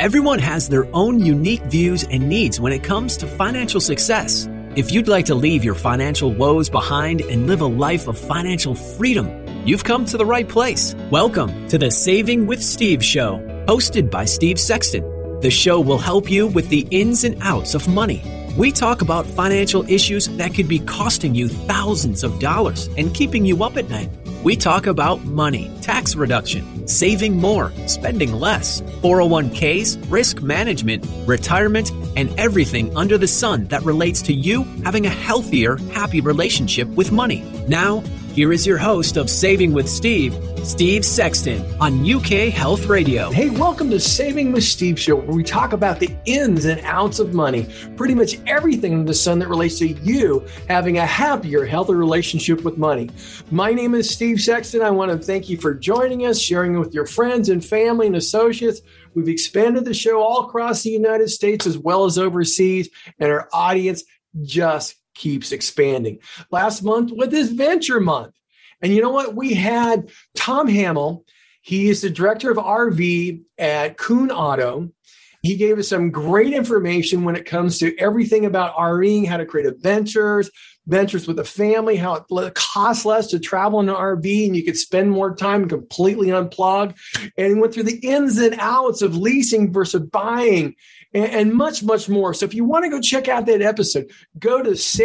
Everyone has their own unique views and needs when it comes to financial success. If you'd like to leave your financial woes behind and live a life of financial freedom, you've come to the right place. Welcome to the Saving with Steve show, hosted by Steve Sexton. The show will help you with the ins and outs of money. We talk about financial issues that could be costing you thousands of dollars and keeping you up at night. We talk about money, tax reduction, saving more, spending less, 401ks, risk management, retirement, and everything under the sun that relates to you having a healthier, happy relationship with money. Now, here is your host of Saving with Steve, Steve Sexton, on UK Health Radio. Hey, welcome to Saving with Steve show, where we talk about the ins and outs of money, pretty much everything under the sun that relates to you having a happier, healthier relationship with money. My name is Steve Sexton. I want to thank you for joining us, sharing it with your friends and family and associates. We've expanded the show all across the United States as well as overseas, and our audience just keeps expanding. Last month was this Venture Month. And you know what? We had Tom Hamill. He is the director of RV at Kuhn Auto. He gave us some great information when it comes to everything about RVing, how to create adventures with a family, how it costs less to travel in an RV, and you could spend more time completely unplugged. And he went through the ins and outs of leasing versus buying, and much, much more. So if you want to go check out that episode, go to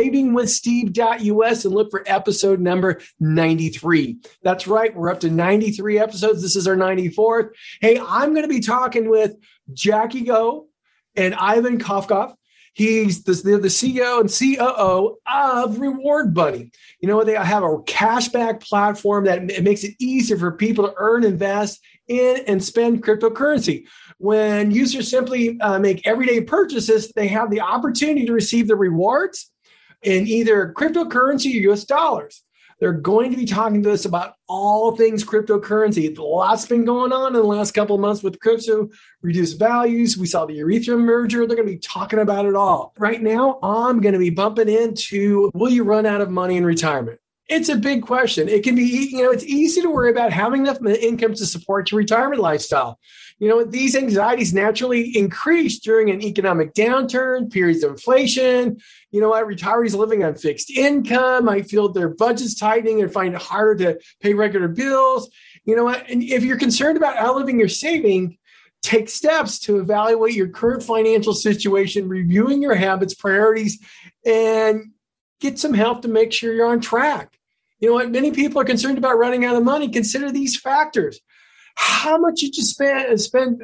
savingwithsteve.us and look for episode number 93. That's right. We're up to 93 episodes. This is our 94th. Hey, I'm going to be talking with Jackie Go and Ivan Kofkov. He's the CEO and COO of Reward Bunny. You know, they have a cashback platform that it makes it easier for people to earn, invest in, and spend cryptocurrency. When users simply make everyday purchases, they have the opportunity to receive the rewards in either cryptocurrency or US dollars. They're going to be talking to us about all things cryptocurrency. Lots been going on in the last couple of months with crypto, reduced values. We saw the Ethereum merger. They're going to be talking about it all. Right now, I'm going to be bumping into, will you run out of money in retirement? It's a big question. It can be, it's easy to worry about having enough income to support your retirement lifestyle. These anxieties naturally increase during an economic downturn, periods of inflation. Retirees living on fixed income might feel their budget's tightening and find it harder to pay regular bills. And if you're concerned about outliving your saving, take steps to evaluate your current financial situation, reviewing your habits, priorities, and get some help to make sure you're on track. Many people are concerned about running out of money. Consider these factors. How much you just spend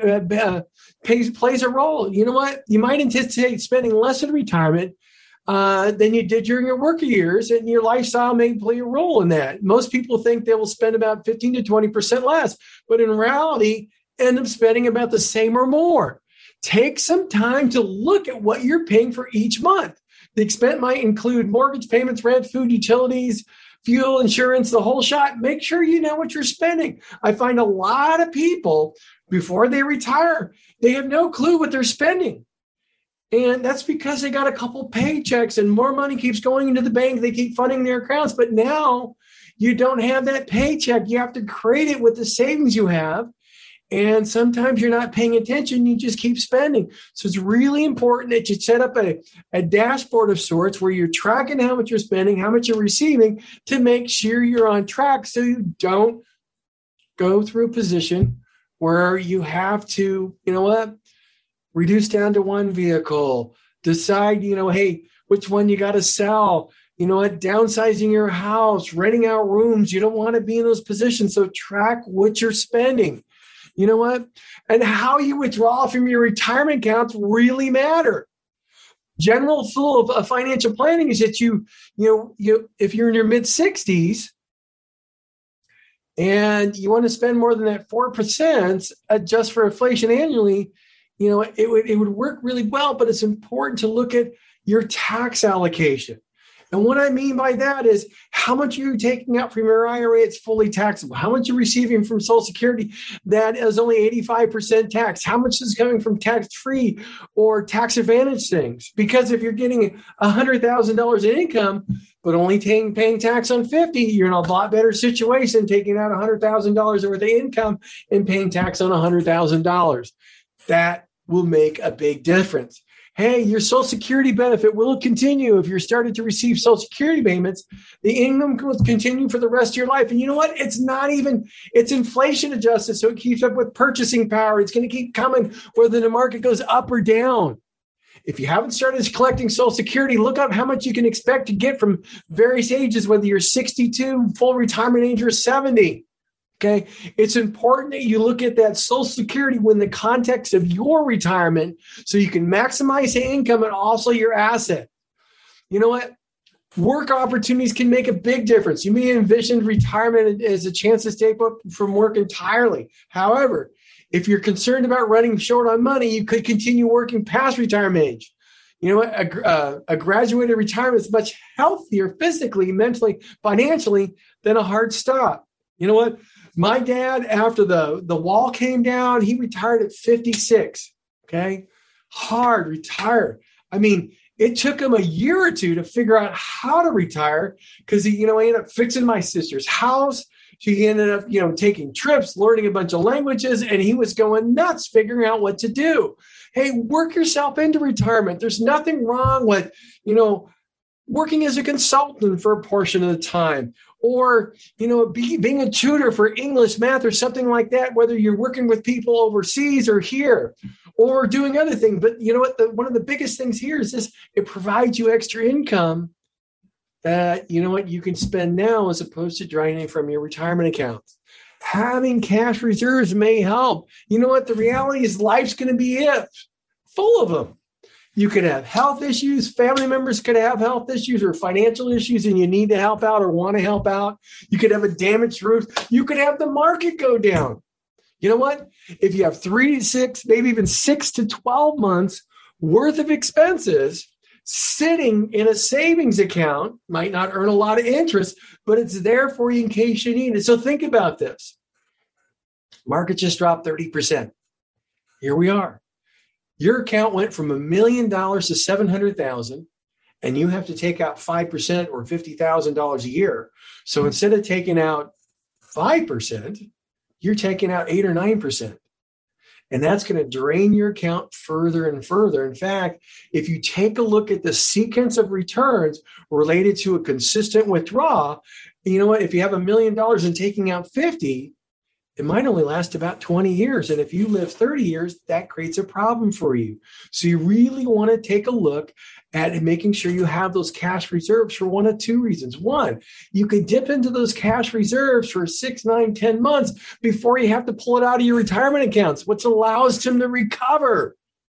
plays a role. You know what? You might anticipate spending less in retirement than you did during your worker years, and your lifestyle may play a role in that. Most people think they will spend about 15 to 20% less, but in reality, end up spending about the same or more. Take some time to look at what you're paying for each month. The expense might include mortgage payments, rent, food, utilities, fuel, insurance, the whole shot. Make sure you know what you're spending. I find a lot of people, before they retire, they have no clue what they're spending. And that's because they got a couple paychecks and more money keeps going into the bank. They keep funding their accounts. But now you don't have that paycheck. You have to create it with the savings you have. And sometimes you're not paying attention. You just keep spending. So it's really important that you set up a dashboard of sorts where you're tracking how much you're spending, how much you're receiving, to make sure you're on track so you don't go through a position where you have to, reduce down to one vehicle, decide, hey, which one you got to sell, downsizing your house, renting out rooms. You don't want to be in those positions. So track what you're spending. You know what? And how you withdraw from your retirement accounts really matter. General rule of financial planning is that you if you're in your mid 60s and you want to spend more than that 4% adjust for inflation annually, it would work really well. But it's important to look at your tax allocation. And what I mean by that is how much you're taking out from your IRA, it's fully taxable. How much you're receiving from Social Security, that is only 85% tax. How much is coming from tax-free or tax-advantage things? Because if you're getting $100,000 in income, but only paying tax on 50, you're in a lot better situation taking out $100,000 worth of income and paying tax on $100,000. That will make a big difference. Hey, your Social Security benefit will continue. If you're starting to receive Social Security payments, the income will continue for the rest of your life. And you know what? It's inflation adjusted, so it keeps up with purchasing power. It's going to keep coming whether the market goes up or down. If you haven't started collecting Social Security, look up how much you can expect to get from various ages, whether you're 62, full retirement age, or 70. Okay, it's important that you look at that Social Security within the context of your retirement so you can maximize the income and also your asset. You know what? Work opportunities can make a big difference. You may envision retirement as a chance to stay up from work entirely. However, if you're concerned about running short on money, you could continue working past retirement age. You know what? A graduated retirement is much healthier physically, mentally, financially than a hard stop. You know what? My dad, after the wall came down, he retired at 56. Okay. Hard retire. I mean, it took him a year or two to figure out how to retire because he ended up fixing my sister's house. She ended up, taking trips, learning a bunch of languages, and he was going nuts figuring out what to do. Hey, work yourself into retirement. There's nothing wrong with, working as a consultant for a portion of the time. Or, being a tutor for English, math, or something like that, whether you're working with people overseas or here, or doing other things. But you know what? One of the biggest things here is this: it provides you extra income that, you can spend now as opposed to draining from your retirement accounts. Having cash reserves may help. You know what? The reality is life's going to be full of them. You could have health issues. Family members could have health issues or financial issues, and you need to help out or want to help out. You could have a damaged roof. You could have the market go down. You know what? If you have 3 to 6, maybe even 6 to 12 months worth of expenses sitting in a savings account, might not earn a lot of interest, but it's there for you in case you need it. So think about this. Market just dropped 30%. Here we are. Your account went from $1 million to $700,000, and you have to take out 5% or $50,000 a year. So instead of taking out 5%, you're taking out 8 or 9%. And that's going to drain your account further and further. In fact, if you take a look at the sequence of returns related to a consistent withdrawal, you know what? If you have $1 million and taking out 50, it might only last about 20 years. And if you live 30 years, that creates a problem for you. So you really want to take a look at making sure you have those cash reserves for one of two reasons. One, you could dip into those cash reserves for 6, 9, 10 months before you have to pull it out of your retirement accounts, which allows them to recover.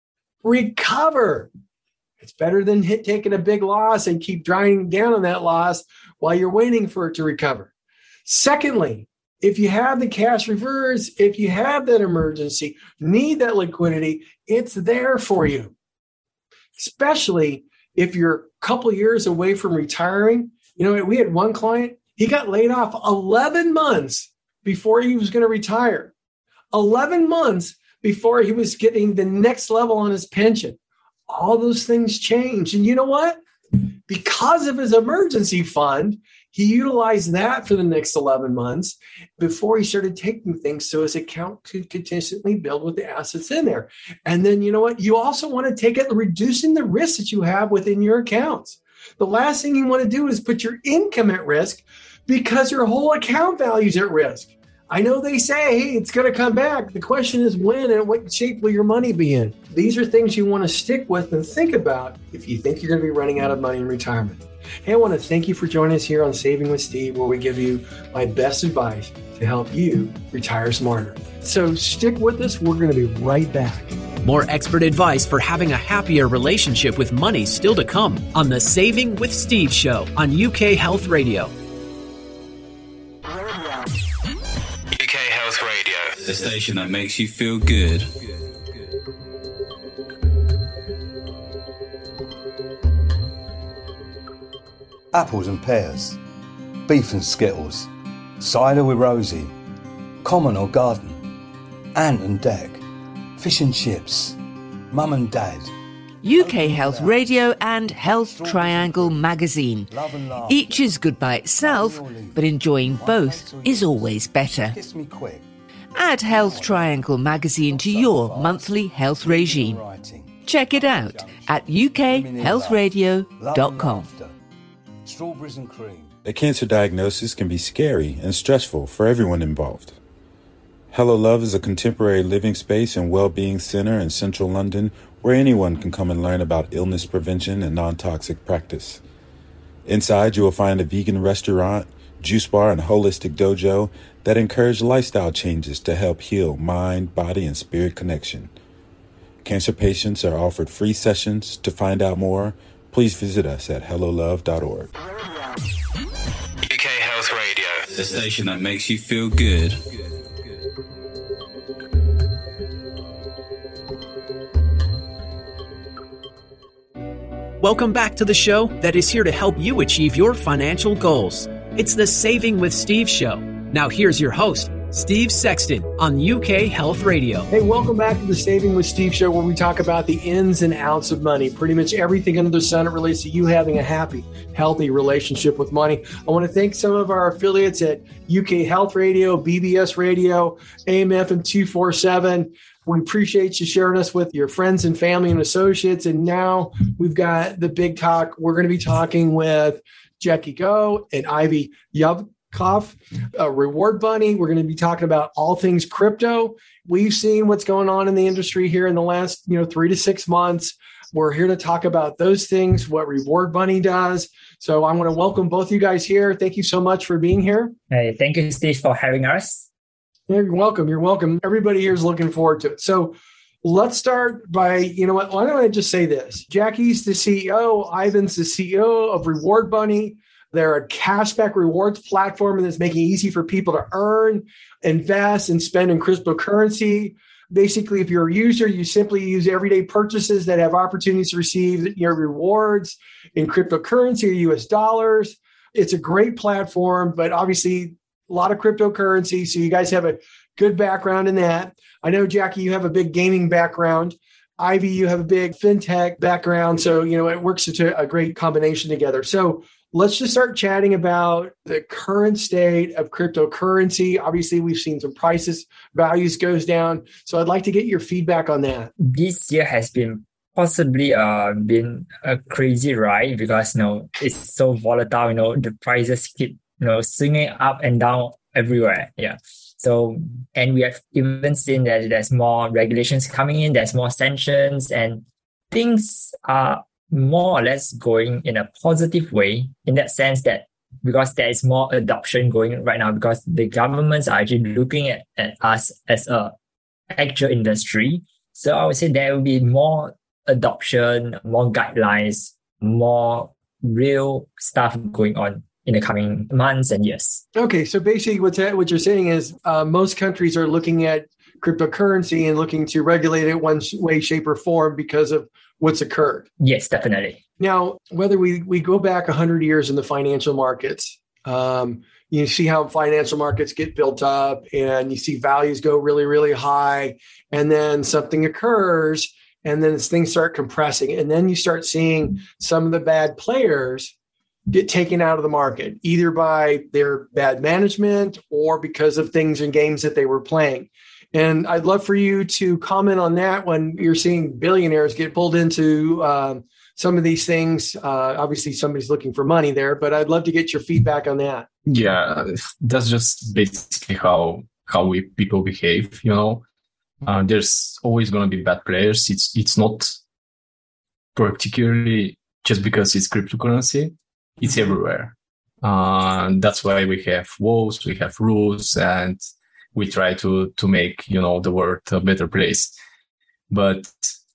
It's better than taking a big loss and keep driving down on that loss while you're waiting for it to recover. Secondly, if you have the cash reserves, if you have that emergency, need that liquidity, it's there for you. Especially if you're a couple of years away from retiring. We had one client, he got laid off 11 months before he was going to retire. 11 months before he was getting the next level on his pension. All those things changed. And you know what? Because of his emergency fund, he utilized that for the next 11 months before he started taking things so his account could consistently build with the assets in there. And then, you know what? You also want to take it, reducing the risk that you have within your accounts. The last thing you want to do is put your income at risk because your whole account value is at risk. I know they say, hey, it's going to come back. The question is when and what shape will your money be in? These are things you want to stick with and think about if you think you're going to be running out of money in retirement. Hey, I want to thank you for joining us here on Saving with Steve, where we give you my best advice to help you retire smarter. So stick with us. We're going to be right back. More expert advice for having a happier relationship with money still to come on the Saving with Steve show on UK Health Radio. UK Health Radio, the station that makes you feel good. Apples and pears, beef and skittles, cider with Rosie, common or garden, ant and deck, fish and chips, mum and dad. UK Health Radio and Health Triangle magazine. Each is good by itself, but enjoying both is always better. Kiss me quick. Add Health Triangle magazine to your monthly health regime. Check it out at ukhealthradio.com. Strawberries and cream. A cancer diagnosis can be scary and stressful for everyone involved. Hello Love is a contemporary living space and well-being center in central London where anyone can come and learn about illness prevention and non-toxic practice. Inside, you will find a vegan restaurant, juice bar, and holistic dojo that encourage lifestyle changes to help heal mind, body, and spirit connection. Cancer patients are offered free sessions. To find out more, please visit us at hellolove.org. UK Health Radio, the station that makes you feel good. Welcome back to the show that is here to help you achieve your financial goals. It's the Saving with Steve show. Now here's your host, Steve Sexton on UK Health Radio. Hey, welcome back to the Saving with Steve show, where we talk about the ins and outs of money. Pretty much everything under the sun that relates to you having a happy, healthy relationship with money. I want to thank some of our affiliates at UK Health Radio, BBS Radio, AMF and 247. We appreciate you sharing us with your friends and family and associates. And now we've got the big talk. We're going to be talking with Jackie Go and Ivy Yavkov, Reward Bunny. We're going to be talking about all things crypto. We've seen what's going on in the industry here in the last 3 to 6 months. We're here to talk about those things, what Reward Bunny does. So I want to welcome both you guys here. Thank you so much for being here. Hey, thank you, Steve, for having us. You're welcome. You're welcome. Everybody here is looking forward to it. So let's start by, why don't I just say this? Jackie's the CEO. Ivan's the CEO of Reward Bunny. They're a cashback rewards platform that's making it easy for people to earn, invest, and spend in cryptocurrency. Basically, if you're a user, you simply use everyday purchases that have opportunities to receive your rewards in cryptocurrency or US dollars. It's a great platform, but obviously a lot of cryptocurrency. So you guys have a good background in that. I know, Jackie, you have a big gaming background. Ivy, you have a big fintech background. So, it works into a great combination together. So let's just start chatting about the current state of cryptocurrency. Obviously, we've seen some prices, values goes down. So I'd like to get your feedback on that. This year has been possibly been a crazy ride because, it's so volatile. The prices keep swinging up and down everywhere. Yeah. So, and we have even seen that there's more regulations coming in, there's more sanctions, and things are more or less going in a positive way in that sense that because there is more adoption going right now because the governments are actually looking at us as a actual industry. So I would say there will be more adoption, more guidelines, more real stuff going on in the coming months and years. Okay, so basically what you're saying is most countries are looking at cryptocurrency and looking to regulate it one way, shape, or form because of what's occurred. Yes, definitely. Now, whether we go back 100 years in the financial markets, you see how financial markets get built up and you see values go really, really high, and then something occurs and then things start compressing. And then you start seeing some of the bad players get taken out of the market, either by their bad management or because of things in games that they were playing. And I'd love for you to comment on that when you're seeing billionaires get pulled into some of these things. Obviously, somebody's looking for money there, but I'd love to get your feedback on that. Yeah, that's just basically how people behave, There's always going to be bad players. It's not particularly just because it's cryptocurrency. It's everywhere. That's why we have laws, we have rules, and we try to make, the world a better place. But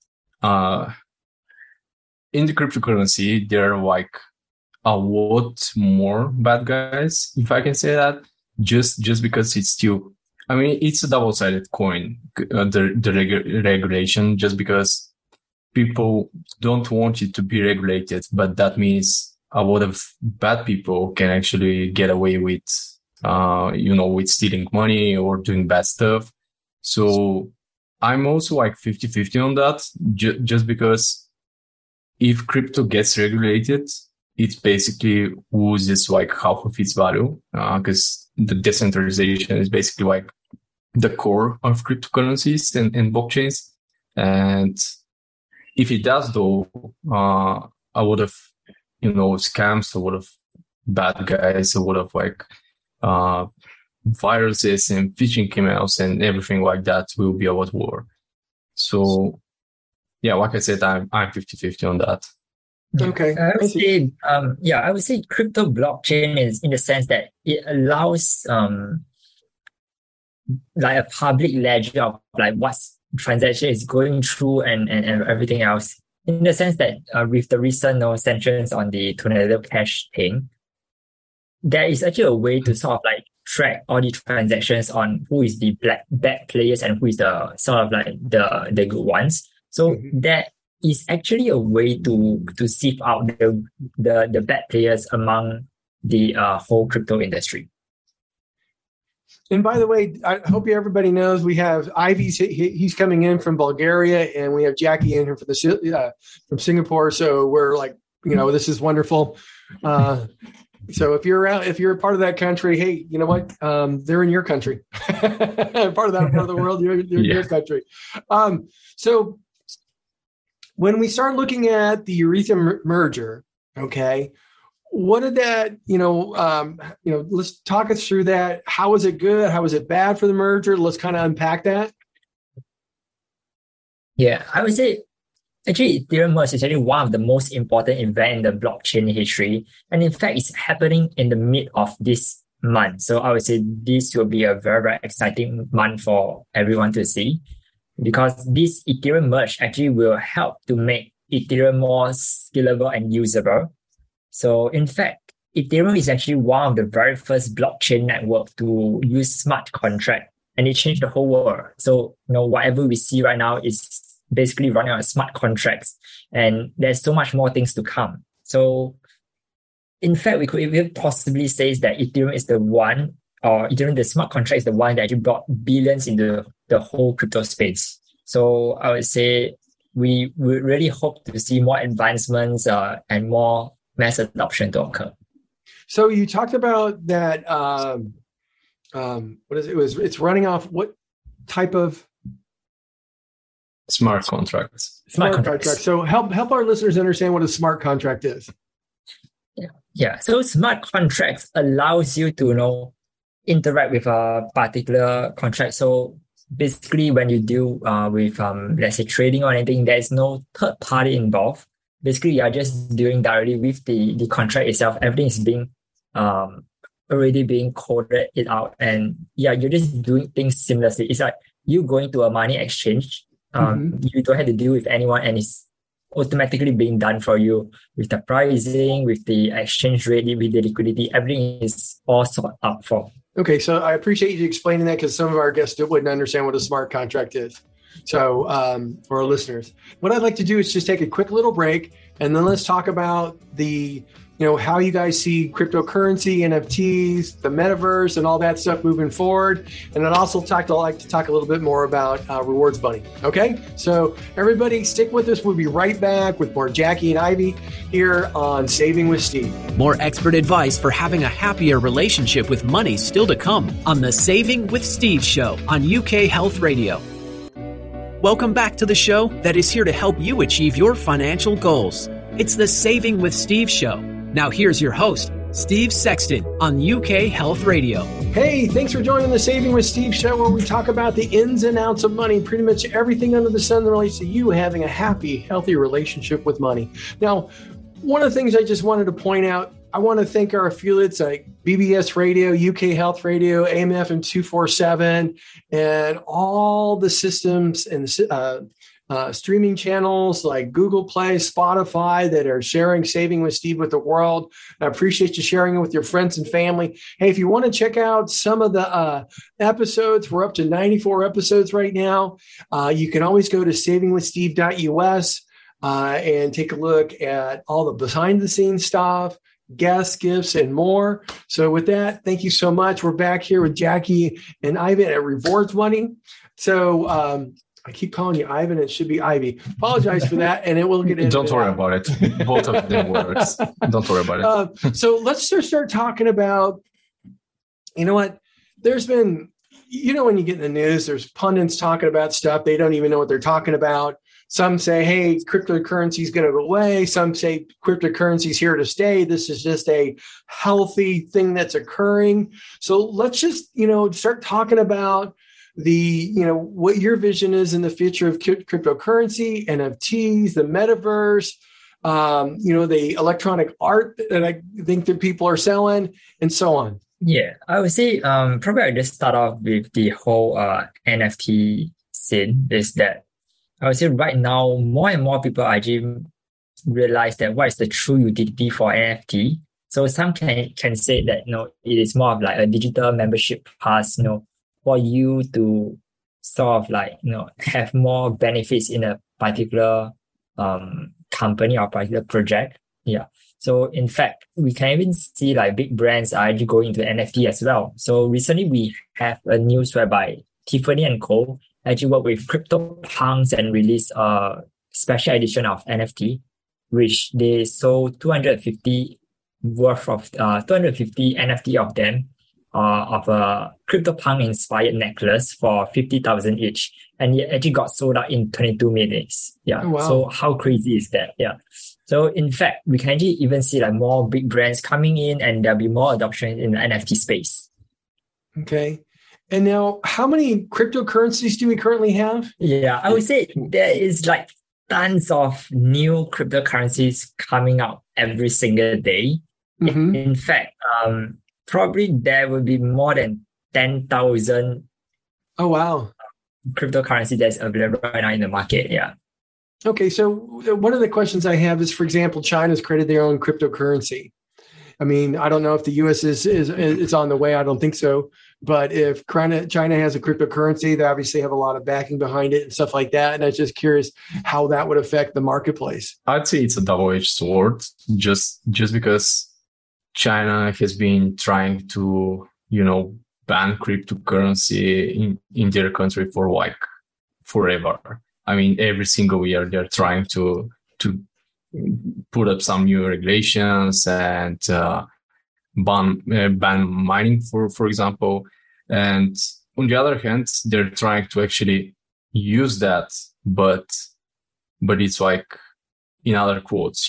in the cryptocurrency, there are a lot more bad guys, if I can say that, just because it's still, it's a double-sided coin, the regulation, just because people don't want it to be regulated, but that means a lot of bad people can actually get away with, with stealing money or doing bad stuff. So I'm also 50-50 on that, just because if crypto gets regulated, it basically loses half of its value, because the decentralization is basically the core of cryptocurrencies and blockchains. And if it does, though, a lot of, scams, a lot of bad guys, a lot of viruses and phishing emails and everything like that will be a lot more. So, yeah, like I said, I'm 50-50 on that. Okay. I would say crypto blockchain is in the sense that it allows a public ledger of what transaction is going through and everything else. In the sense that with the recent sanctions on the Tornado Cash thing, there is actually a way to sort of track all the transactions on who is the bad players and who is the sort of the good ones. So that is actually a way to sieve out the bad players among the whole crypto industry. And by the way, I hope everybody knows we have Ivy. He's coming in from Bulgaria, and we have Jackie in here from Singapore. So we're this is wonderful. So if you're a part of that country, hey, you know what? They're in your country. Part of that part of the world, you're in your country. So when we start looking at the Ethereum merger, okay, what did that, let's talk us through that. How was it good? How was it bad for the merger? Let's kind of unpack that. Yeah, I would say actually Ethereum merge is actually one of the most important events in the blockchain history. And in fact, it's happening in the mid of this month. So I would say this will be a very, very exciting month for everyone to see, because this Ethereum merge actually will help to make Ethereum more scalable and usable. So in fact, Ethereum is actually one of the very first blockchain network to use smart contract, and it changed the whole world. So, whatever we see right now is basically running on smart contracts, and there's so much more things to come. So in fact, we could possibly say that Ethereum is the one, or Ethereum, the smart contract is the one that actually brought billions into the whole crypto space. So I would say we really hope to see more advancements and more mass adoption to occur. So you talked about that. What is it? It's running off what type of smart contracts? Smart contracts. So help our listeners understand what a smart contract is. Yeah. So smart contracts allows you to interact with a particular contract. So basically, when you deal with let's say trading or anything, there is no third party involved. Basically, you are just dealing directly with the contract itself. Everything is being already being coded it out, and you're just doing things seamlessly. It's like you going to a money exchange. You don't have to deal with anyone, and it's automatically being done for you with the pricing, with the exchange rate, with the liquidity. Everything is all sorted out for. Okay, so I appreciate you explaining that, because some of our guests wouldn't understand what a smart contract is. So for our listeners, what I'd like to do is just take a quick little break, and then let's talk about the, how you guys see cryptocurrency, NFTs, the metaverse, and all that stuff moving forward. And I'd also like to talk a little bit more about Rewards Bunny. Okay, so everybody stick with us. We'll be right back with more Jackie and Ivy here on Saving with Steve. More expert advice for having a happier relationship with money still to come on the Saving with Steve show on UK Health Radio. Welcome back to the show that is here to help you achieve your financial goals. It's the Saving with Steve show. Now here's your host, Steve Sexton on UK Health Radio. Hey, thanks for joining the Saving with Steve show, where we talk about the ins and outs of money, pretty much everything under the sun that relates to you having a happy, healthy relationship with money. Now, one of the things I just wanted to point out, I want to thank our affiliates like BBS Radio, UK Health Radio, AMF and 247, and all the systems and streaming channels like Google Play, Spotify that are sharing Saving with Steve with the world. I appreciate you sharing it with your friends and family. Hey, if you want to check out some of the episodes, we're up to 94 episodes right now. You can always go to savingwithsteve.us and take a look at all the behind the scenes stuff, guests, gifts, and more. So with that, thank you so much. We're back here with Jackie and Ivan at Rewards Bunny. So I keep calling you Ivan. It should be Ivy. Apologize for that, and it will get into Don't worry about it. Both of them works. Don't worry about it. So let's just start talking about, you know what? There's been when you get in the news, there's pundits talking about stuff. They don't even know what they're talking about. Some say, hey, cryptocurrency is going to go away. Some say cryptocurrency is here to stay. This is just a healthy thing that's occurring. So let's just, start talking about what your vision is in the future of cryptocurrency, NFTs, the metaverse, the electronic art that I think that people are selling, and so on. Yeah, I would say probably I just start off with the whole NFT scene. Is that I would say right now more and more people actually realize that what is the true utility for NFT. So some can say that it is more of like a digital membership pass, for you to sort of like have more benefits in a particular company or particular project. Yeah. So in fact, we can even see like big brands are actually going into NFT as well. So recently we have a news whereby Tiffany & Co. actually worked with CryptoPunks and released a special edition of NFT, which they sold 250 NFT of them of a CryptoPunk inspired necklace for 50,000 each. And it actually got sold out in 22 minutes. Yeah. Oh, wow. So how crazy is that? Yeah. So in fact, we can actually even see like more big brands coming in and there'll be more adoption in the NFT space. Okay. And now how many cryptocurrencies do we currently have? Yeah, I would say there is like tons of new cryptocurrencies coming out every single day. Mm-hmm. In fact, probably there will be more than 10,000 Oh, wow. cryptocurrency that's available right now in the market. Yeah. Okay. So one of the questions I have is, for example, China's created their own cryptocurrency. I mean, I don't know if the U.S. is on the way. I don't think so. But if China has a cryptocurrency, they obviously have a lot of backing behind it and stuff like that. And I was just curious how that would affect the marketplace. I'd say it's a double-edged sword, just because China has been trying to, ban cryptocurrency in their country for like forever. I mean, every single year they're trying to put up some new regulations and ban mining, for example. And on the other hand, they're trying to actually use that, but it's like in other quotes,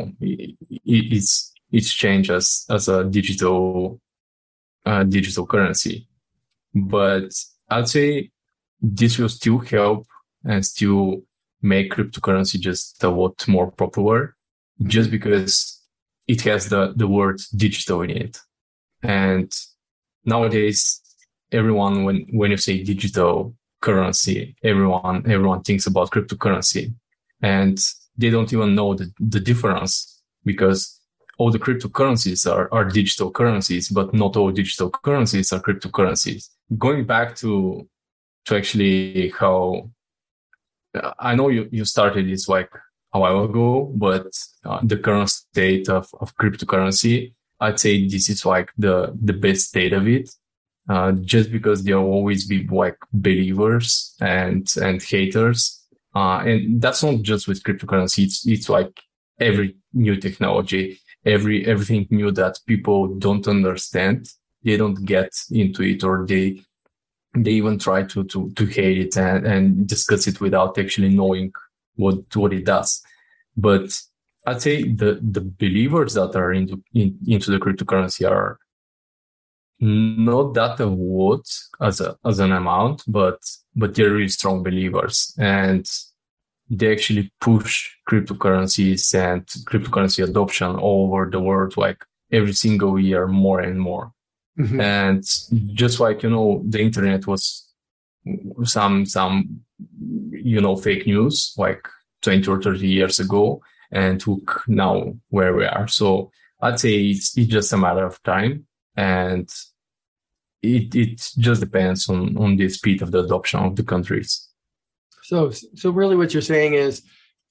it's changed as a digital currency. But I'd say this will still help and still make cryptocurrency just a lot more popular, just because it has the word digital in it. And nowadays, everyone, when you say digital currency, everyone thinks about cryptocurrency, and they don't even know the difference, because all the cryptocurrencies are digital currencies, but not all digital currencies are cryptocurrencies. Going back to actually how I know you started this like a while ago, but the current state of cryptocurrency, I'd say this is like the best state of it, just because there'll always be like believers and haters. And that's not just with cryptocurrency. It's like every new technology, everything new that people don't understand, they don't get into it, or they even try to hate it and discuss it without actually knowing what it does. But I'd say the believers that are into the cryptocurrency are not that a lot as an amount, but they're really strong believers, and they actually push cryptocurrencies and cryptocurrency adoption all over the world, like every single year, more and more. Mm-hmm. And just like, the internet was some fake news like 20 or 30 years ago, and took now where we are. So I'd say it's just a matter of time, and it just depends on the speed of the adoption of the countries. So really what you're saying is,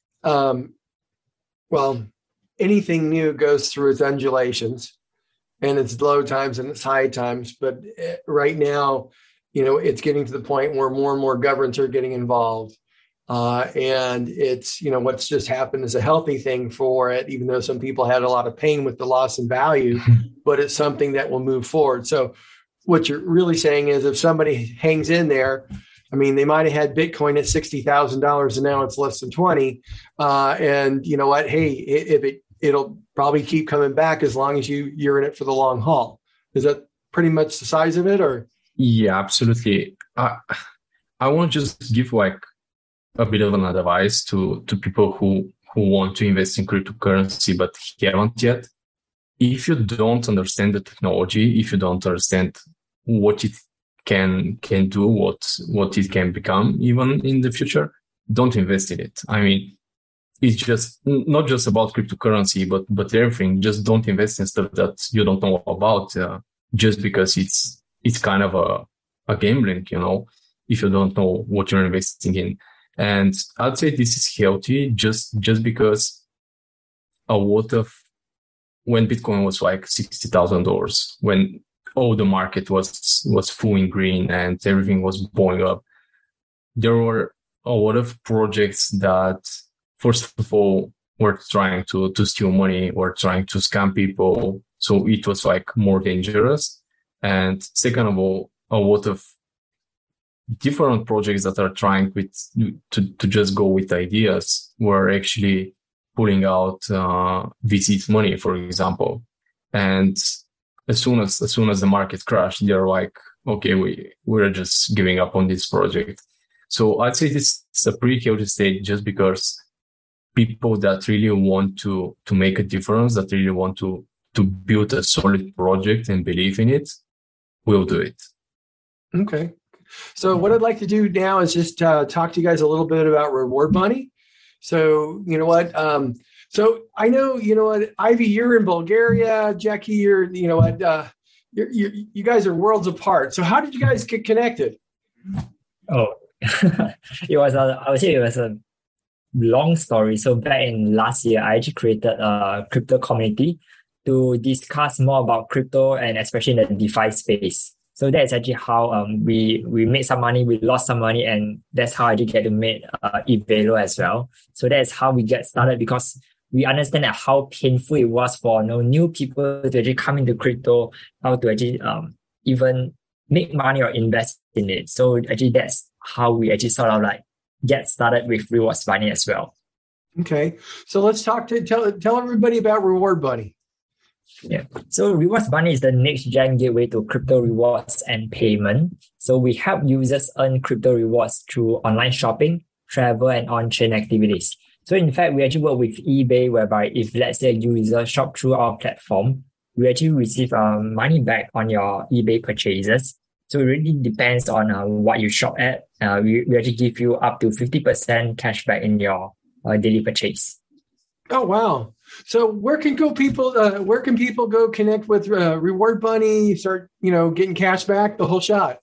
anything new goes through its undulations and its low times and its high times. But right now, it's getting to the point where more and more governments are getting involved. And it's, what's just happened is a healthy thing for it, even though some people had a lot of pain with the loss in value, but it's something that will move forward. So what you're really saying is if somebody hangs in there, I mean, they might have had Bitcoin at $60,000 and now it's less than 20. And you know what? Hey, it'll probably keep coming back as long as you're in it for the long haul. Is that pretty much the size of it, or? Yeah, absolutely. I want to just give like a bit of an advice to people who want to invest in cryptocurrency but haven't yet. If you don't understand the technology, if you don't understand what it can do, what it can become even in the future, don't invest in it. I mean, it's just not just about cryptocurrency, but everything. Just don't invest in stuff that you don't know about, just because it's kind of a gambling, you know, if you don't know what you're investing in. And I'd say this is healthy just because when Bitcoin was like $60,000, when all the market was full in green and everything was blowing up, there were a lot of projects that, first of all, were trying to steal money or trying to scam people. So it was like more dangerous. And second of all, a lot of different projects that are trying to just go with ideas were actually pulling out VC's money, for example. And as soon as the market crashed, they're like, okay, we're just giving up on this project. So I'd say this is a pretty healthy state, just because people that really want to make a difference, that really want to build a solid project and believe in it, will do it. Okay. So what I'd like to do now is just talk to you guys a little bit about Reward Bunny. So, you know what? So I know, you know what, Ivy, you're in Bulgaria. Jackie, you're, you know what, you guys are worlds apart. So how did you guys get connected? Oh, I would say it was a long story. So back in last year, I actually created a crypto community to discuss more about crypto and especially in the DeFi space. So that's actually how we made some money, we lost some money, and that's how I did get to make Evelo as well. So that's how we get started, because we understand that how painful it was for new people to actually come into crypto, how to actually even make money or invest in it. So actually that's how we actually sort of like get started with Rewards Bunny as well. Okay, so let's tell everybody about Reward Bunny. Yeah. So Rewards Bunny is the next gen gateway to crypto rewards and payment. So we help users earn crypto rewards through online shopping, travel, and on-chain activities. So in fact, we actually work with eBay, whereby if let's say a user shop through our platform, we actually receive money back on your eBay purchases. So it really depends on what you shop at. We actually give you up to 50% cash back in your daily purchase. Oh, wow. So where can people go connect with Reward Bunny, start, getting cash back, the whole shot?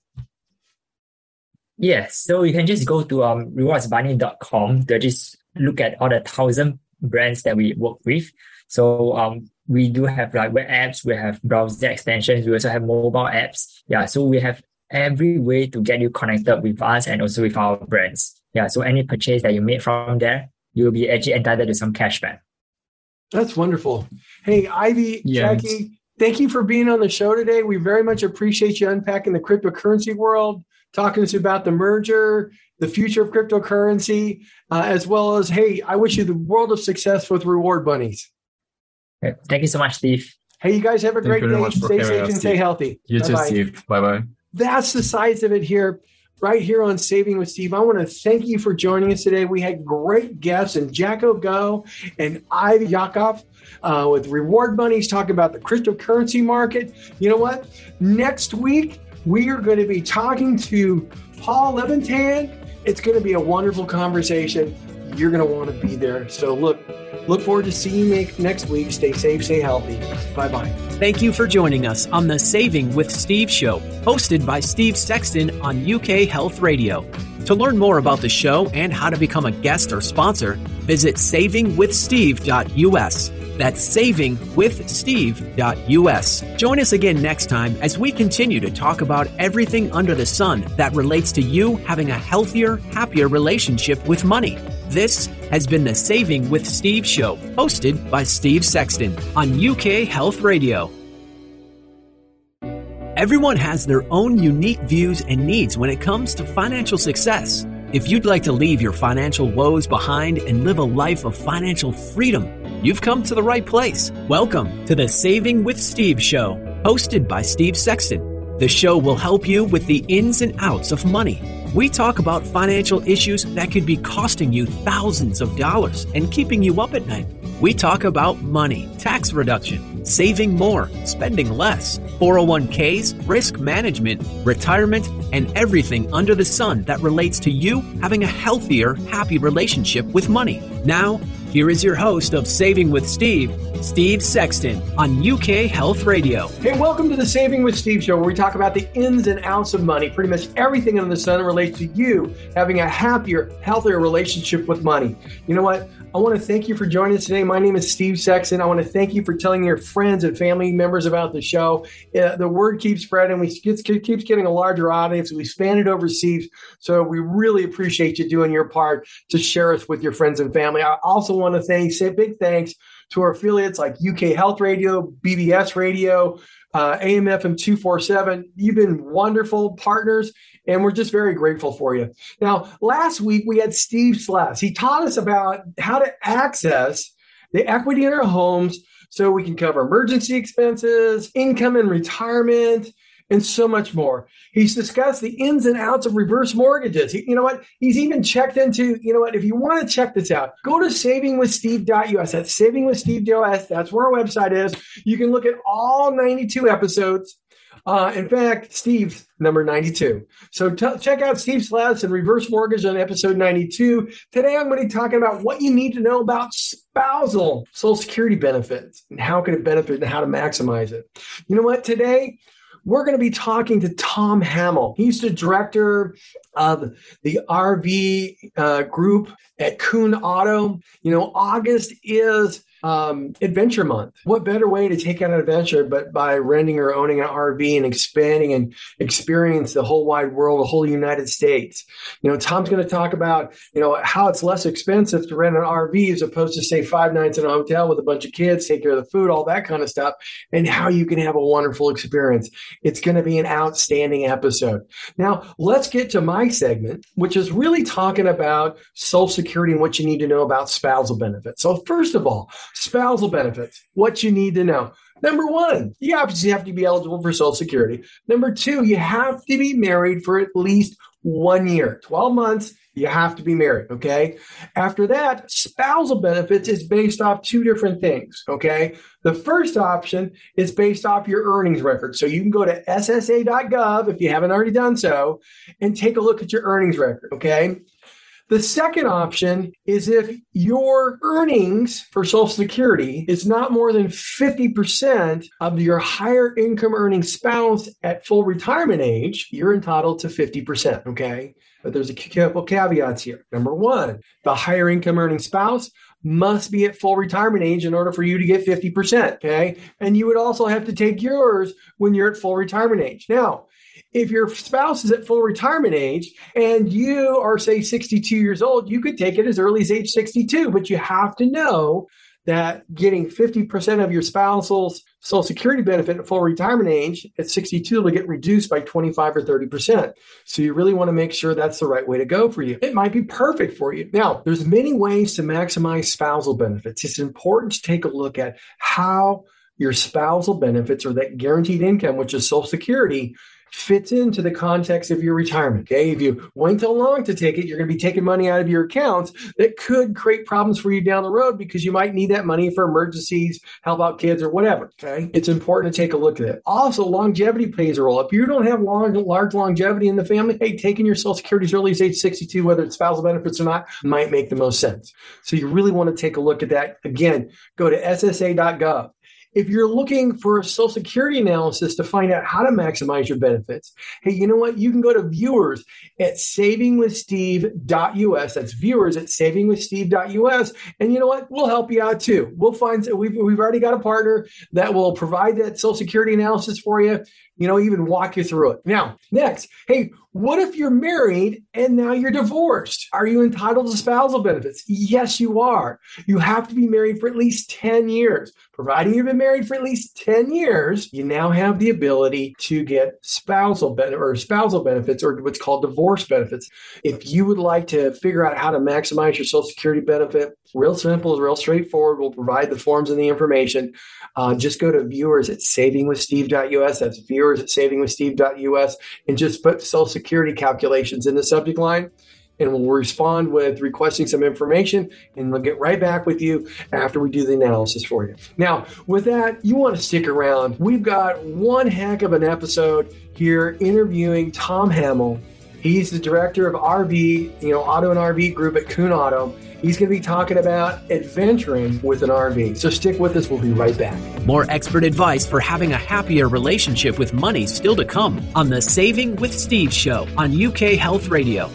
Yes. So you can just go to rewardsbunny.com to just look at all the 1,000 brands that we work with. So we do have like web apps, we have browser extensions, we also have mobile apps. Yeah. So we have every way to get you connected with us and also with our brands. Yeah. So any purchase that you made from there, you'll be actually entitled to some cash back. That's wonderful. Hey, Ivy, yes. Jackie, thank you for being on the show today. We very much appreciate you unpacking the cryptocurrency world, talking to us about the merger, the future of cryptocurrency, as well as, hey, I wish you the world of success with Reward Bunnies. Thank you so much, Steve. Hey, you guys have a great day. Stay safe and stay healthy. You too, Steve. Bye-bye. That's the size of it here. Right here on Saving with Steve. I want to thank you for joining us today. We had great guests, and Jacko Go and Ivy Yakov with Reward Bunnies talking about the cryptocurrency market. You know what? Next week, we are going to be talking to Paul Levitan. It's going to be a wonderful conversation. You're going to want to be there. So look forward to seeing you next week. Stay safe, stay healthy. Bye-bye. Thank you for joining us on the Saving with Steve show, hosted by Steve Sexton on UK Health Radio. To learn more about the show and how to become a guest or sponsor, visit savingwithsteve.us. That's savingwithsteve.us. Join us again next time as we continue to talk about everything under the sun that relates to you having a healthier, happier relationship with money. This has been the Saving with Steve show, hosted by Steve Sexton on UK Health Radio. Everyone has their own unique views and needs when it comes to financial success. If you'd like to leave your financial woes behind and live a life of financial freedom, you've come to the right place. Welcome to the Saving with Steve show, hosted by Steve Sexton. The show will help you with the ins and outs of money. We talk about financial issues that could be costing you thousands of dollars and keeping you up at night. We talk about money, tax reduction, saving more, spending less, 401ks, risk management, retirement, and everything under the sun that relates to you having a healthier, happy relationship with money. Now, here is your host of Saving with Steve, Steve Sexton, on UK Health Radio. Hey, welcome to the Saving with Steve show, where we talk about the ins and outs of money, pretty much everything under the sun that relates to you having a happier, healthier relationship with money. You know what? I want to thank you for joining us today. My name is Steve Sexton. I want to thank you for telling your friends and family members about the show. The word keeps spreading. We keeps getting a larger audience. We expanded overseas. So we really appreciate you doing your part to share us with your friends and family. I also want to say big thanks to our affiliates like UK Health Radio, BBS Radio, AM/FM 247. You've been wonderful partners, and we're just very grateful for you. Now, last week we had Steve Sless. He taught us about how to access the equity in our homes so we can cover emergency expenses, income and retirement, and so much more. He's discussed the ins and outs of reverse mortgages. You know what? He's even checked into, if you want to check this out, go to savingwithsteve.us. That's savingwithsteve.us. That's where our website is. You can look at all 92 episodes. In fact, Steve's number 92. So check out Steve Sless and reverse mortgage on episode 92. Today, I'm going to be talking about what you need to know about spousal Social Security benefits and how can it benefit and how to maximize it. You know what? Today, we're going to be talking to Tom Hamill. He's the director of the RV group at Kuhn Auto. August is Adventure Month. What better way to take out an adventure but by renting or owning an RV and expanding and experience the whole wide world, the whole United States. Tom's going to talk about, how it's less expensive to rent an RV as opposed to, say, 5 nights in a hotel with a bunch of kids, take care of the food, all that kind of stuff, and how you can have a wonderful experience. It's going to be an outstanding episode. Now, let's get to my segment, which is really talking about Social Security and what you need to know about spousal benefits. So first of all, spousal benefits, what you need to know. Number one, you obviously have to be eligible for Social Security. Number two, you have to be married for at least 1 year, 12 months. You have to be married, okay? After that, spousal benefits is based off 2 different things, okay? The first option is based off your earnings record. So you can go to ssa.gov if you haven't already done so and take a look at your earnings record, okay? The second option is if your earnings for Social Security is not more than 50% of your higher income earning spouse at full retirement age, you're entitled to 50%, okay? But there's a couple caveats here. Number one, the higher income earning spouse must be at full retirement age in order for you to get 50%, okay? And you would also have to take yours when you're at full retirement age. Now, if your spouse is at full retirement age and you are, say, 62 years old, you could take it as early as age 62, but you have to know that getting 50% of your spousal's Social Security benefit at full retirement age at 62 will get reduced by 25 or 30%. So you really want to make sure that's the right way to go for you. It might be perfect for you. Now, there's many ways to maximize spousal benefits. It's important to take a look at how your spousal benefits or that guaranteed income, which is Social Security, fits into the context of your retirement. Okay, if you wait too long to take it, you're going to be taking money out of your accounts that could create problems for you down the road because you might need that money for emergencies, help out kids, or whatever. Okay, it's important to take a look at it. Also, longevity plays a role. If you don't have large longevity in the family, hey, taking your Social Security as early as age 62, whether it's spousal benefits or not, might make the most sense. So you really want to take a look at that. Again, go to ssa.gov. If you're looking for a Social Security analysis to find out how to maximize your benefits, hey, you know what? You can go to viewers at savingwithsteve.us. That's viewers at savingwithsteve.us. And you know what? We'll help you out too. We've already got a partner that will provide that Social Security analysis for you, even walk you through it. Now, next, hey, what if you're married and now you're divorced? Are you entitled to spousal benefits? Yes, you are. You have to be married for at least 10 years. Providing you've been married for at least 10 years, you now have the ability to get spousal benefits, or what's called divorce benefits. If you would like to figure out how to maximize your Social Security benefit, real simple, real straightforward. We'll provide the forms and the information. Just go to viewers@savingwithsteve.us. That's viewers@savingwithsteve.us, and just put Social Security calculations in the subject line, and we'll respond with requesting some information, and we'll get right back with you after we do the analysis for you. Now, with that, you want to stick around. We've got one heck of an episode here interviewing Tom Hamill. He's the director of RV, Auto and RV Group at Kuhn Auto. He's going to be talking about adventuring with an RV. So stick with us. We'll be right back. More expert advice for having a happier relationship with money still to come on the Saving with Steve show on UK Health Radio.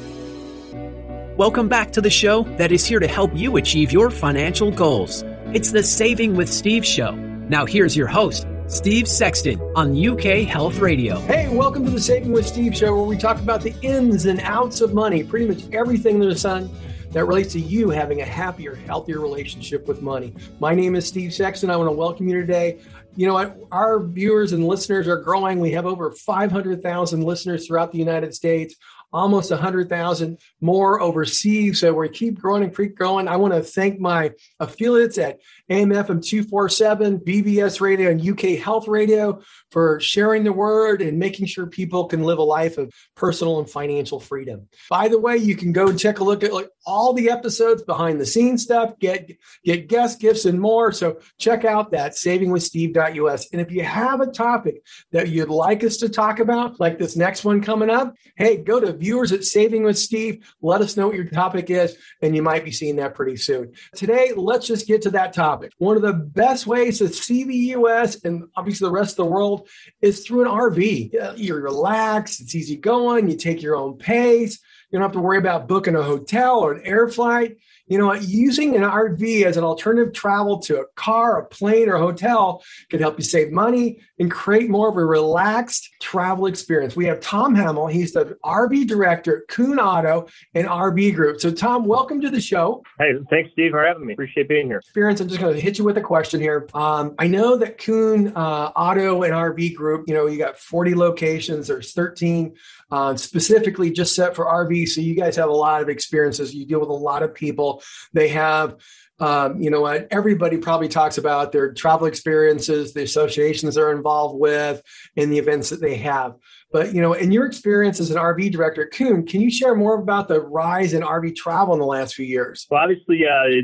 Welcome back to the show that is here to help you achieve your financial goals. It's the Saving with Steve show. Now here's your host, Steve Sexton on UK Health Radio. Hey, welcome to the Saving with Steve show, where we talk about the ins and outs of money, pretty much everything under the sun that relates to you having a happier, healthier relationship with money. My name is Steve Sexton. I want to welcome you today. You know what? Our viewers and listeners are growing. We have over 500,000 listeners throughout the United States, almost 100,000 more overseas. So we keep growing and keep growing. I want to thank my affiliates at AM/FM 247, BBS Radio, and UK Health Radio for sharing the word and making sure people can live a life of personal and financial freedom. By the way, you can go and check a look at all the episodes, behind the scenes stuff, get guest gifts and more. So check out that savingwithsteve.us. And if you have a topic that you'd like us to talk about, like this next one coming up, hey, go to viewers@savingwithsteve. Let us know what your topic is, and you might be seeing that pretty soon. Today, let's just get to that topic. One of the best ways to see the U.S. and obviously the rest of the world is through an RV. You're relaxed. It's easy going. You take your own pace. You don't have to worry about booking a hotel or an air flight. Using an RV as an alternative travel to a car, a plane, or a hotel can help you save money and create more of a relaxed travel experience. We have Tom Hamill. He's the RV director at Kuhn Auto and RV Group. So, Tom, welcome to the show. Hey, thanks, Steve, for having me. Appreciate being here. I'm just going to hit you with a question here. I know that Kuhn Auto and RV Group, you got 40 locations. There's 13 specifically just set for RV. So you guys have a lot of experiences. You deal with a lot of people. They have, everybody probably talks about their travel experiences, the associations they're involved with, and the events that they have. But, in your experience as an RV director at Kuhn, can you share more about the rise in RV travel in the last few years? Well, obviously,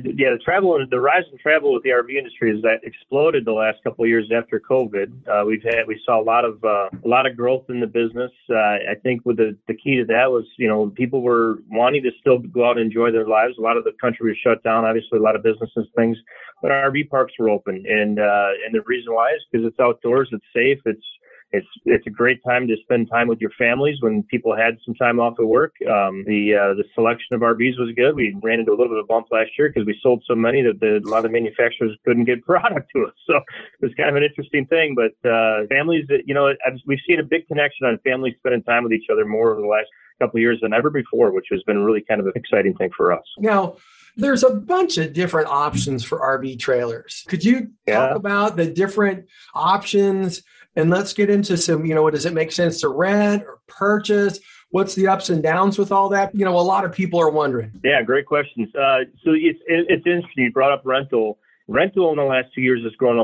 the rise in travel with the RV industry has exploded the last couple of years after COVID. We saw a lot of growth in the business. I think with the key to that was, people were wanting to still go out and enjoy their lives. A lot of the country was shut down. Obviously, a lot of businesses, things, but RV parks were open, and the reason why is because it's outdoors, it's safe, it's a great time to spend time with your families when people had some time off of work. The selection of RVs was good. We ran into a little bit of a bump last year because we sold so many that a lot of manufacturers couldn't get product to us. So it was kind of an interesting thing. But families, we've seen a big connection on families spending time with each other more over the last couple of years than ever before, which has been really kind of an exciting thing for us. Now, there's a bunch of different options for RV trailers. Could you talk about the different options? And let's get into some, does it make sense to rent or purchase? What's the ups and downs with all that? A lot of people are wondering. Yeah, great questions. So it's interesting. You brought up rental. Rental in the last 2 years has blown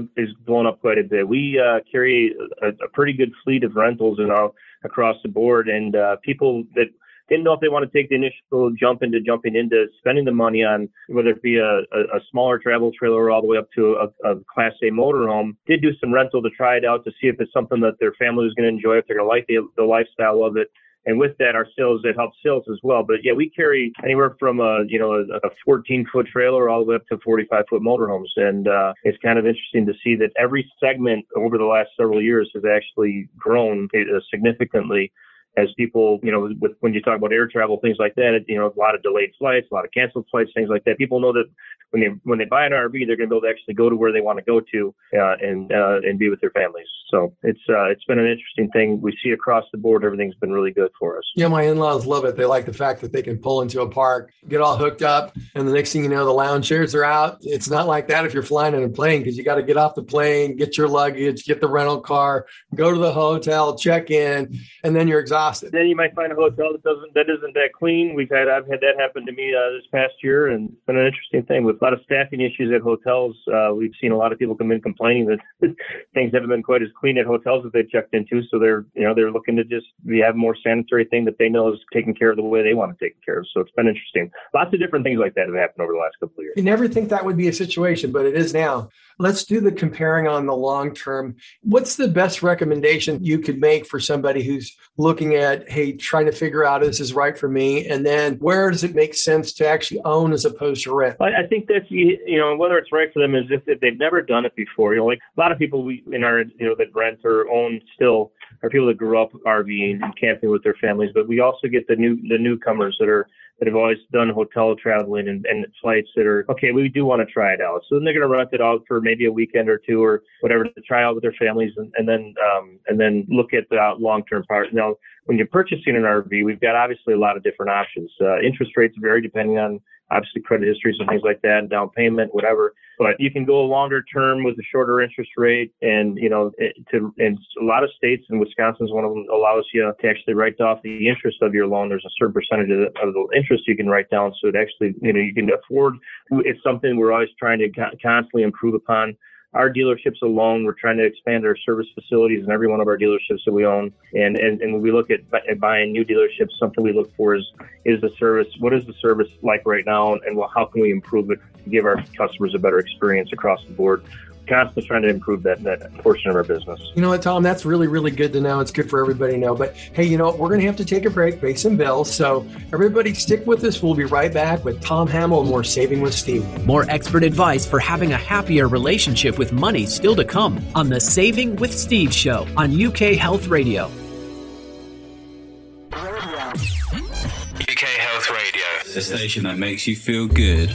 up quite a bit. We carry a pretty good fleet of rentals across the board, and people that didn't know if they want to take the initial jumping into spending the money on whether it be a smaller travel trailer all the way up to a Class A motorhome, did do some rental to try it out to see if it's something that their family was going to enjoy, if they're going to like the lifestyle of it. And with that, our sales, it helps sales as well. But yeah, we carry anywhere from a 14-foot trailer all the way up to 45-foot motorhomes. And it's kind of interesting to see that every segment over the last several years has actually grown significantly. as people, when you talk about air travel, things like that, a lot of delayed flights, a lot of canceled flights, things like that. People know that when they buy an RV, they're going to be able to actually go to where they want to go to and be with their families. So it's been an interesting thing. We see across the board, everything's been really good for us. Yeah, my in-laws love it. They like the fact that they can pull into a park, get all hooked up, and the next thing you know, the lounge chairs are out. It's not like that if you're flying in a plane, because you got to get off the plane, get your luggage, get the rental car, go to the hotel, check in, and then you're exhausted. Then you might find a hotel that isn't that clean. I've had that happen to me this past year, and it's been an interesting thing. With a lot of staffing issues at hotels, we've seen a lot of people come in complaining that things haven't been quite as clean at hotels that they've checked into. So they're looking to just have a more sanitary thing that they know is taken care of the way they want to take care of. So it's been interesting. Lots of different things like that have happened over the last couple of years. You never think that would be a situation, but it is now. Let's do the comparing on the long term. What's the best recommendation you could make for somebody who's looking at, hey, trying to figure out if this is right for me? And then where does it make sense to actually own as opposed to rent? I think that's, whether it's right for them is if they've never done it before. Like a lot of people that rent or own still are people that grew up RVing and camping with their families. But we also get the newcomers that have always done hotel traveling and flights that are, okay, we do want to try it out. So then they're going to rent it out for maybe a weekend or two or whatever to try out with their families and then look at the long-term part. Now, when you're purchasing an RV, we've got obviously a lot of different options. Interest rates vary depending on obviously credit histories and things like that, and down payment, whatever. But you can go a longer term with a shorter interest rate, and and a lot of states, and Wisconsin's one of them, allows you to actually write off the interest of your loan. There's a certain percentage of the interest you can write down, so it actually you can afford. It's something we're always trying to constantly improve upon. Our dealerships alone, we're trying to expand our service facilities in every one of our dealerships that we own. And when we look at buying new dealerships, something we look for is the service. What is the service like right now? And how can we improve it to give our customers a better experience across the board? Constantly trying to improve that portion of our business. You know what, Tom? That's really, really good to know. It's good for everybody to know. But hey, you know what? We're going to have to take a break, pay some bills. So everybody stick with us. We'll be right back with Tom Hamill and more Saving with Steve. More expert advice for having a happier relationship with money still to come on the Saving with Steve show on UK Health Radio. UK Health Radio, the station that makes you feel good.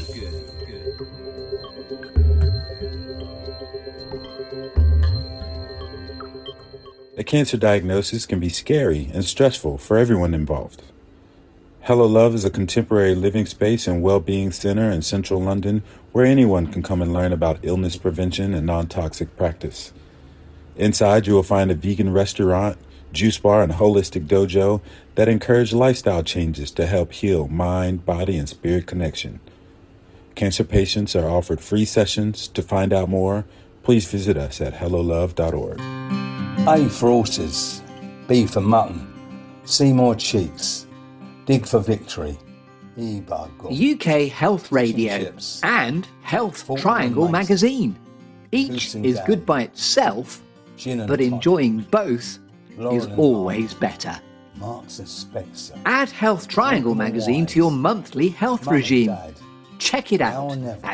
A cancer diagnosis can be scary and stressful for everyone involved. Hello Love is a contemporary living space and well-being center in central London where anyone can come and learn about illness prevention and non-toxic practice. Inside, you will find a vegan restaurant, juice bar, and holistic dojo that encourage lifestyle changes to help heal mind, body, and spirit connection. Cancer patients are offered free sessions. To find out more, please visit us at hellolove.org. A for horses, B for mutton, C more cheeks, dig for victory, UK Health Radio and Health Triangle magazine. Each is good by itself, but enjoying both is always better. Marks and Spencer. Add Health Triangle magazine to your monthly health regime. Check it out at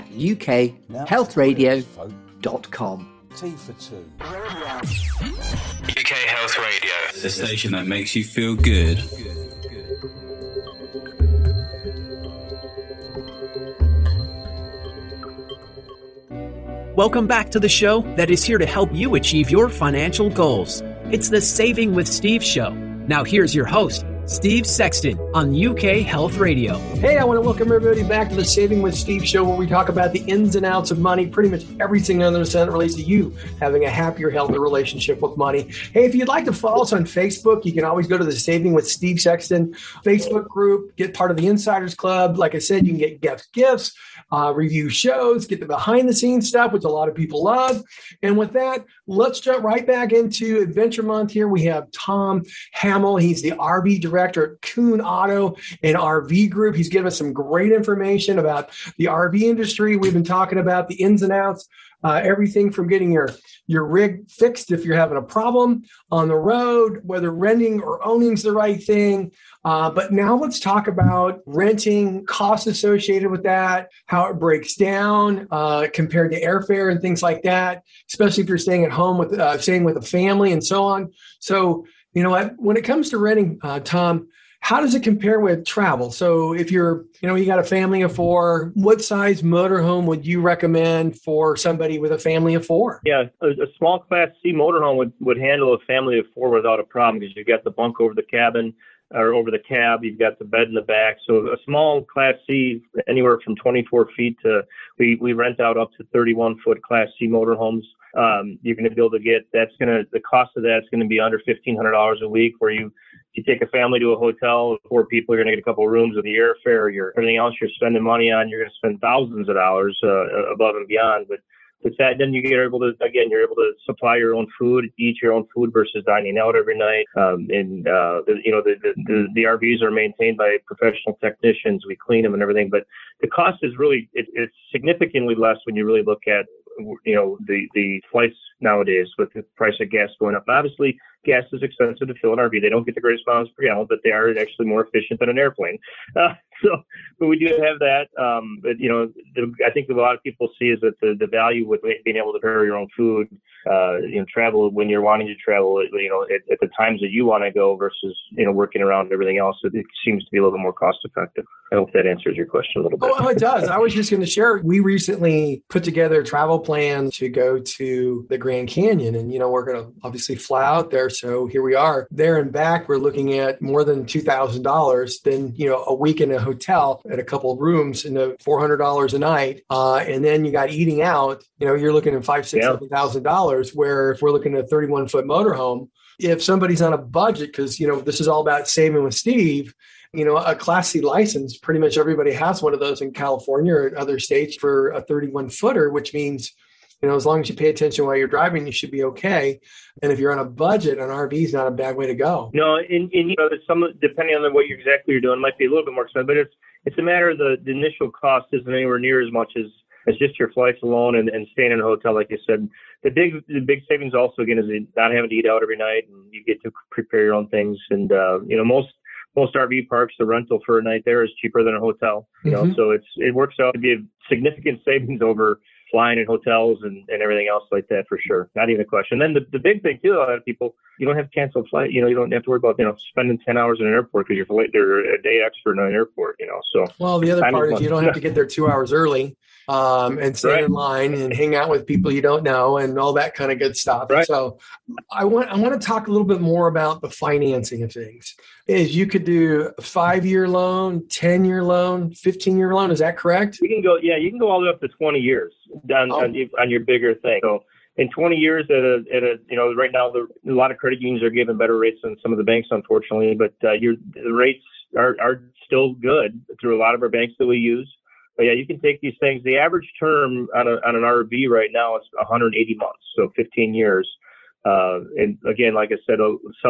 ukhealthradio.com. T for two. UK Health Radio, the station that makes you feel good. Welcome back to the show that is here to help you achieve your financial goals. It's the Saving with Steve show. Now here's your host, Steve Sexton on UK Health Radio. Hey, I want to welcome everybody back to the Saving with Steve show, where we talk about the ins and outs of money, pretty much everything under the sun that relates to you having a happier, healthier relationship with money. Hey, if you'd like to follow us on Facebook, you can always go to the Saving with Steve Sexton Facebook group, get part of the Insiders Club. Like I said, you can get gifts, review shows, get the behind the scenes stuff, which a lot of people love. And with that, let's jump right back into Adventure Month here. We have Tom Hamill. He's the RV director at Kuhn Auto and RV Group. He's given us some great information about the RV industry. We've been talking about the ins and outs, everything from getting your rig fixed if you're having a problem on the road, whether renting or owning is the right thing. But now let's talk about renting, costs associated with that, how it breaks down compared to airfare and things like that, especially if you're staying at home staying with a family and so on. So, You know what? When it comes to renting, Tom, how does it compare with travel? So if you're, you got a family of 4, what size motorhome would you recommend for somebody with a family of 4? Yeah, a small Class C motorhome would handle a family of 4 without a problem, because you've got the bunk over the cabin or over the cab, you've got the bed in the back. So a small Class C, anywhere from 24 feet to, we rent out up to 31-foot Class C motorhomes. You're going to be able to get, the cost of that's going to be under $1,500 a week, where you take a family to a hotel with 4 people, you're going to get a couple of rooms with the airfare, everything else you're spending money on, you're going to spend thousands of dollars above and beyond. But with that, then you're able to supply your own food, eat your own food versus dining out every night. The RVs are maintained by professional technicians. We clean them and everything, but the cost is really, it's significantly less when you really look at, the flights nowadays with the price of gas going up. Obviously, gas is expensive to fill an RV. They don't get the greatest miles per gallon, but they are actually more efficient than an airplane. But we do have that. I think what a lot of people see is that the value with being able to prepare your own food, travel when you're wanting to travel, at the times that you want to go versus, working around everything else, it seems to be a little bit more cost effective. I hope that answers your question a little bit. Oh, it does. I was just going to share, we recently put together a travel plan to go to the Grand Canyon, and, we're going to obviously fly out there. So here we are there and back. We're looking at more than $2,000, then, a week in a hotel at a couple of rooms and $400 a night. And then you got eating out, you're looking at $5,000, $6,000, where if we're looking at a 31-foot motorhome, if somebody's on a budget, because, this is all about saving with Steve, a Class C license, pretty much everybody has one of those in California or other states for a 31-footer, which means, as long as you pay attention while you're driving, you should be okay. And if you're on a budget, an RV is not a bad way to go. No, and depending on what you're doing, it might be a little bit more expensive, but it's a matter of the initial cost isn't anywhere near as much as just your flights alone and staying in a hotel, like you said. The big savings also, again, is not having to eat out every night, and you get to prepare your own things. And, most RV parks, the rental for a night there is cheaper than a hotel, so it works out to be a significant savings over flying in hotels and everything else like that, for sure. Not even a question. And then the big thing too, a lot of people, you don't have to cancel a flight. You don't have to worry about, spending 10 hours in an airport because you're late there a day extra in an airport, so. Well, the other part is you don't have to get there 2 hours early and stand in line and hang out with people you don't know and all that kind of good stuff. Right. So I want to talk a little bit more about the financing of things. Is you could do a 5-year loan, 10-year loan, 15-year loan. Is that correct? You can go all the way up to 20 years on your bigger thing. So in 20 years right now, a lot of credit unions are giving better rates than some of the banks, unfortunately, but the rates are still good through a lot of our banks that we use. But yeah, you can take these things. The average term on an RV right now is 180 months, so 15 years. And again, like I said,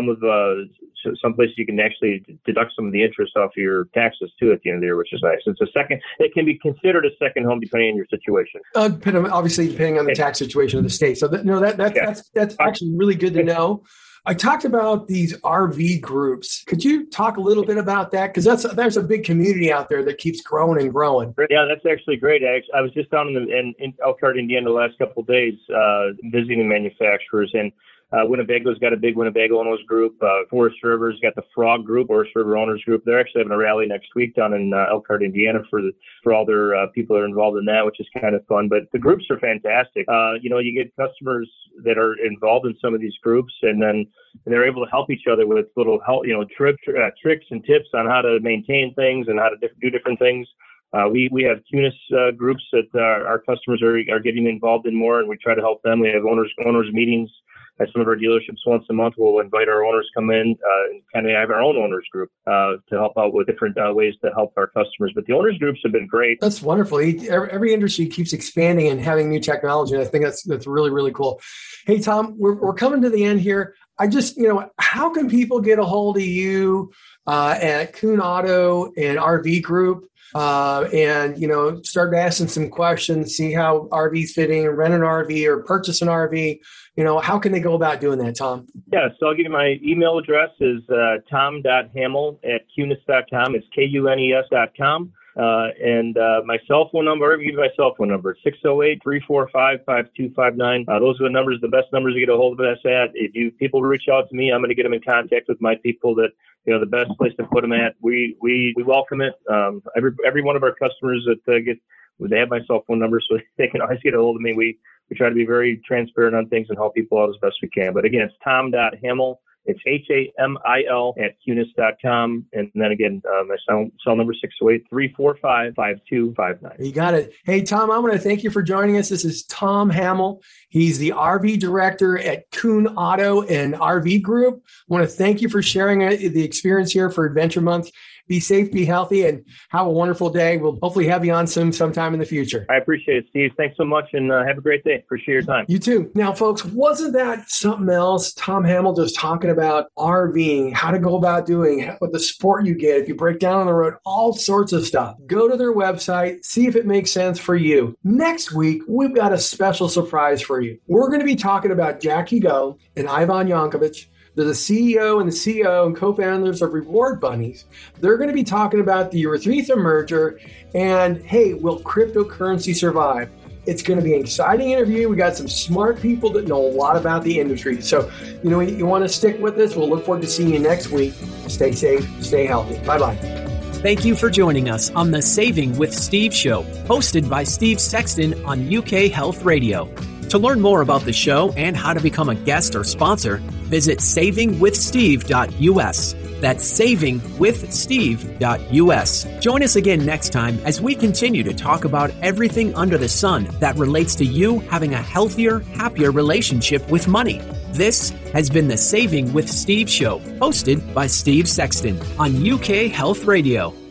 some places you can actually deduct some of the interest off of your taxes too at the end of the year, which is nice. It can be considered a second home depending on your situation. Obviously, depending on the tax situation of the state. So that's actually really good to know. I talked about these RV groups. Could you talk a little bit about that? Because there's a big community out there that keeps growing and growing. Yeah, that's actually great. I was just down in Elkhart, Indiana, the last couple of days visiting manufacturers, and Winnebago's got a big Winnebago owners group. Forest River's got the Frog group, Forest River owners group. They're actually having a rally next week down in Elkhart, Indiana for all their people that are involved in that, which is kind of fun. But the groups are fantastic. You get customers that are involved in some of these groups, and they're able to help each other with little help, tricks and tips on how to maintain things and how to do different things. We have CUNIS groups that our customers are getting involved in more, and we try to help them. We have owners meetings at some of our dealerships once a month. We'll invite our owners come in and kind of have our own owners group to help out with different ways to help our customers. But the owners groups have been great. That's wonderful. Every industry keeps expanding and having new technology. And I think that's really, really cool. Hey, Tom, we're coming to the end here. I just, how can people get a hold of you at Kuhn Auto and RV Group? And start asking some questions, see how RVs fitting, rent an RV or purchase an RV. How can they go about doing that, Tom? Yeah, so I'll give you my email address is tom.hamel@kunis.com. It's KUNES.com. And my cell phone number, I'll give you my cell phone number, 608-345-5259. Those are the numbers, the best numbers to get a hold of us at. If people reach out to me, I'm going to get them in contact with my people that, the best place to put them at. We welcome it. Every one of our customers that they have my cell phone number, so they can always get a hold of me. We try to be very transparent on things and help people out as best we can. But again, it's tom.hamel. It's HAMIL @cunis.com. And then again, my cell number 608-345-5259. You got it. Hey, Tom, I want to thank you for joining us. This is Tom Hamel. He's the RV director at Kuhn Auto and RV Group. I want to thank you for sharing the experience here for Adventure Month. Be safe, be healthy, and have a wonderful day. We'll hopefully have you on sometime in the future. I appreciate it, Steve. Thanks so much, and have a great day. Appreciate your time. You too. Now, folks, wasn't that something else? Tom Hamel just talking about RVing, how to go about doing it, what the support you get if you break down on the road, all sorts of stuff. Go to their website, see if it makes sense for you. Next week, we've got a special surprise for you. We're going to be talking about Jackie Go and Ivan Yankovic. They're the CEO and the CEO and co-founders of Reward Bunnies. They're going to be talking about the Urethra merger and, hey, will cryptocurrency survive? It's going to be an exciting interview. We got some smart people that know a lot about the industry. So, you want to stick with us. We'll look forward to seeing you next week. Stay safe, stay healthy. Bye-bye. Thank you for joining us on the Saving with Steve show, hosted by Steve Sexton on UK Health Radio. To learn more about the show and how to become a guest or sponsor, visit savingwithsteve.us. That's savingwithsteve.us. Join us again next time as we continue to talk about everything under the sun that relates to you having a healthier, happier relationship with money. This has been the Saving with Steve show, hosted by Steve Sexton on UK Health Radio.